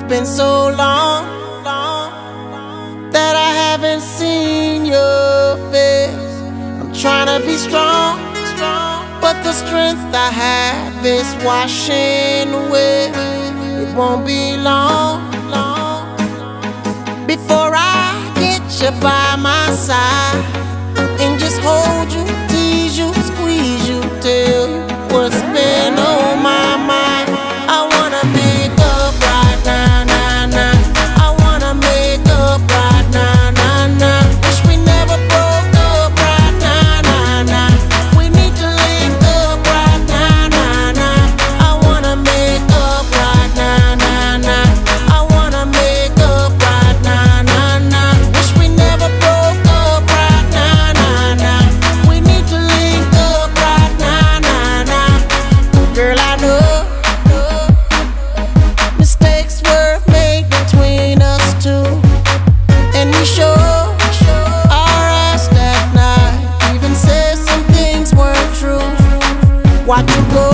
been so long that I haven't seen your face. I'm trying to be strong, but the strength I have is washing away. It won't be long before I get you by my side and just hold you, tease you, squeeze you, tell you what's been on my mind. I wanna make up right now, now, now. I wanna make up right now, now, now. Wish we never broke up right now, now, now. We need to link up right now, now, now. I wanna make up right now, now, now. I wanna make up right now, now, now. Wish we never broke up right now, now, now. We need to link up right now, now, now. Girl, I know mistakes were made between us two, and we sure our ass that night. Even said some things weren't true. Watch you go,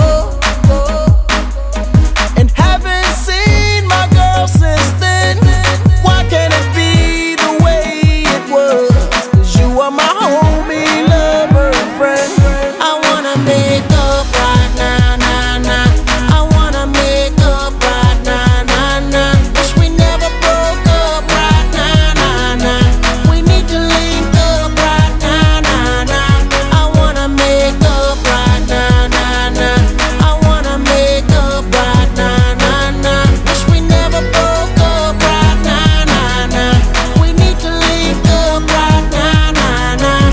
and haven't seen my girl since then. Why can't it be the way it was? 'Cause you are my homie, lover, and friend. I wanna make up right now, now, now. I wanna make up right now, now, now. Wish we never broke up right now, now, now. We need to link up right now, now, now. I wanna make up right now, now, now. I wanna make up right now, now, now. Wish we never broke up right now, now, now. We need to link up right now, now, now.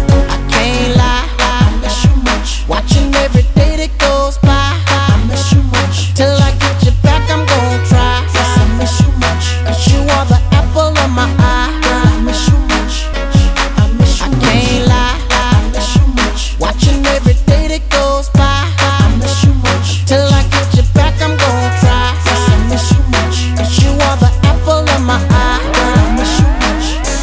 I can't lie, I miss you much. Watching every day that goes by, I miss you much. Till I get you back, I'm gon' try. Yes, I miss you much. 'Cause you are the apple of my eye. I miss you much. I miss you much. I can't lie, I miss you much. Watching every day that goes by, I miss you much. Till I get you back, I'm gon' try. Yes, I miss you much. 'Cause you are the apple of my eye. I miss you much.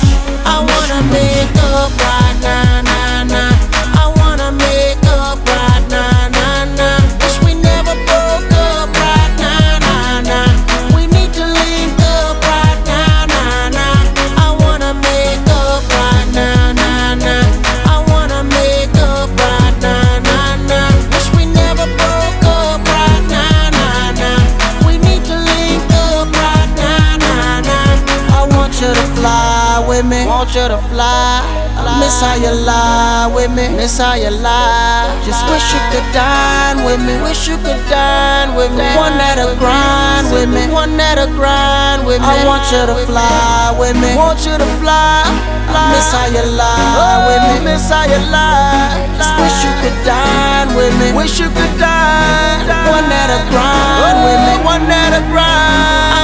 I wanna make up right now, now, now. I wanna make up right now, now, now. Wish we never broke up right now, now, now. We need to link up right now, now, now. I wanna make up right now, now, now. I wanna make up right now, now, now. Wish we never broke up right now, now, now. We need to link up right now, now, now. I want you to fly with me, want you to fly. I miss how you lie with me, miss how you lie. Just wish you could dine with me, wish you could dine with me. One that'll grind with me, one that'll grind with me. I want you to fly with me, want you to fly. I miss how you lie with me, miss how you lie. Just wish you could dine with me, wish you could dine. One that'll grind with me, one that'll grind.